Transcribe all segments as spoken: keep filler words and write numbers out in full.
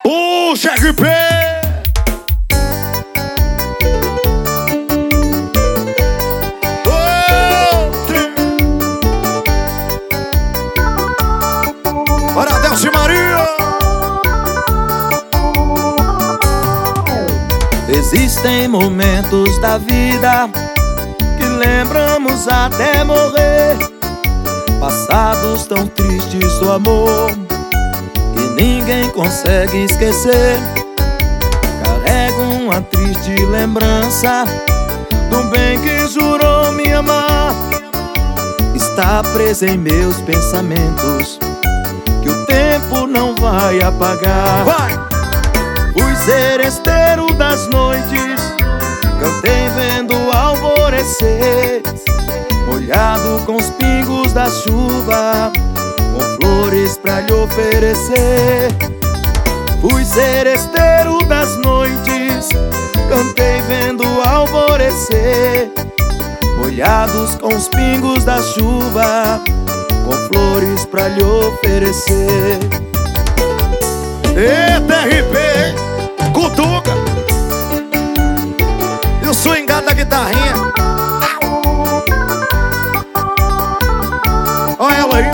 Puxa, R P! Bora, Deus e Maria! Existem momentos da vida que lembramos até morrer, passados tão tristes do amor que ninguém consegue esquecer. Carrego uma triste lembrança do bem que jurou me amar. Está presa em meus pensamentos que o tempo não vai apagar. Vai! Fui seresteiro das noites, cantei vendo o alvorecer, molhado com os pingos da chuva, com flores pra lhe oferecer. Fui seresteiro das noites, cantei vendo o alvorecer, molhados com os pingos da chuva, com flores pra lhe oferecer. Eita, R P, hein? Cutuca! Eu sou engado da guitarrinha. Olha ela aí.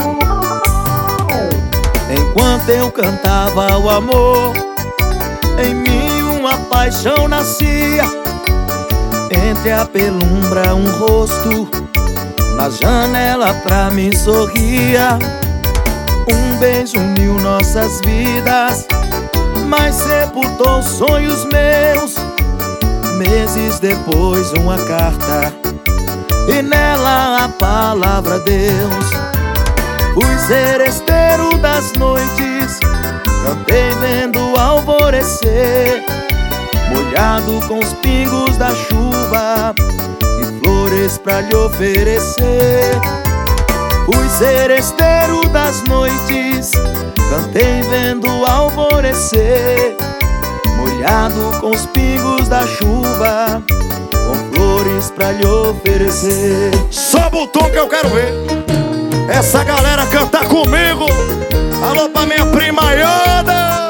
Enquanto eu cantava o amor, em mim uma paixão nascia. Entre a penumbra um rosto, na janela pra mim sorria. Um beijo uniu nossas vidas, mas sepultou sonhos meus. Meses depois uma carta, e nela a palavra Deus. Fui seresteiro das noites, cantei vendo o alvorecer, molhado com os pingos da chuva e flores pra lhe oferecer. Fui seresteiro das noites, cantei vendo o alvorecer, molhado com os pingos da chuva, com flores pra lhe oferecer. Sobe o tom que eu quero ver essa galera cantar comigo. Alô pra minha prima Yoda.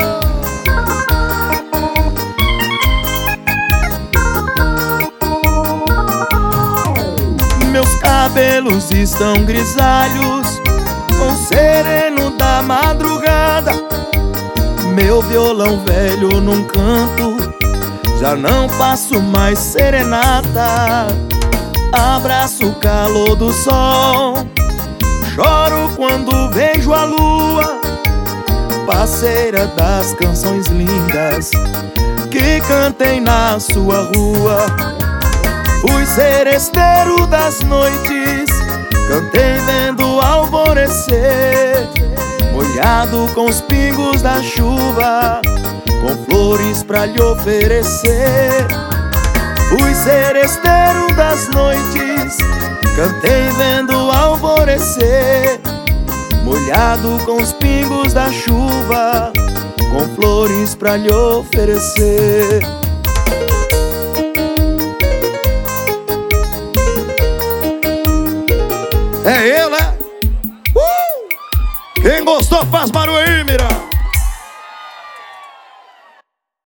Meus cabelos estão grisalhos, com o sereno da madrugada. Meu violão velho num canto, já não faço mais serenata. Abraço o calor do sol, choro quando vejo a lua, parceira das canções lindas que cantei na sua rua. Fui seresteiro das noites, cantei vendo o alvorecer, molhado com os pingos da chuva, com flores pra lhe oferecer. Fui seresteiro das noites, cantei vendo o alvorecer, molhado com os pingos da chuva, com flores pra lhe oferecer. É ele, né? Uh! Quem gostou faz barulho.